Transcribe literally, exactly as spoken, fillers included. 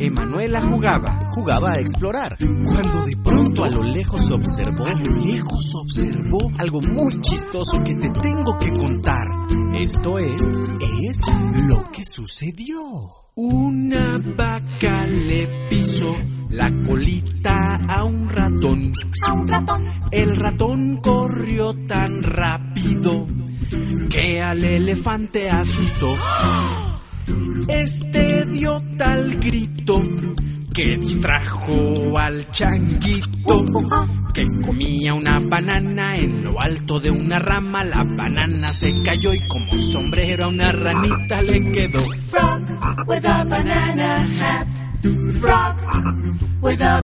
que Manuela jugaba. Jugaba a explorar. Cuando de pronto A lo lejos observó. a lo lejos observó Algo muy chistoso que te tengo que contar. Esto es... es lo que sucedió. Una vaca le pisó la colita a un ratón. A un ratón. El ratón corrió tan rápido que al elefante asustó. Este dio tal grito que distrajo al changuito, que comía una banana en lo alto de una rama. La banana se cayó y como sombrero a una ranita le quedó. Frog with a banana hat. Frog with a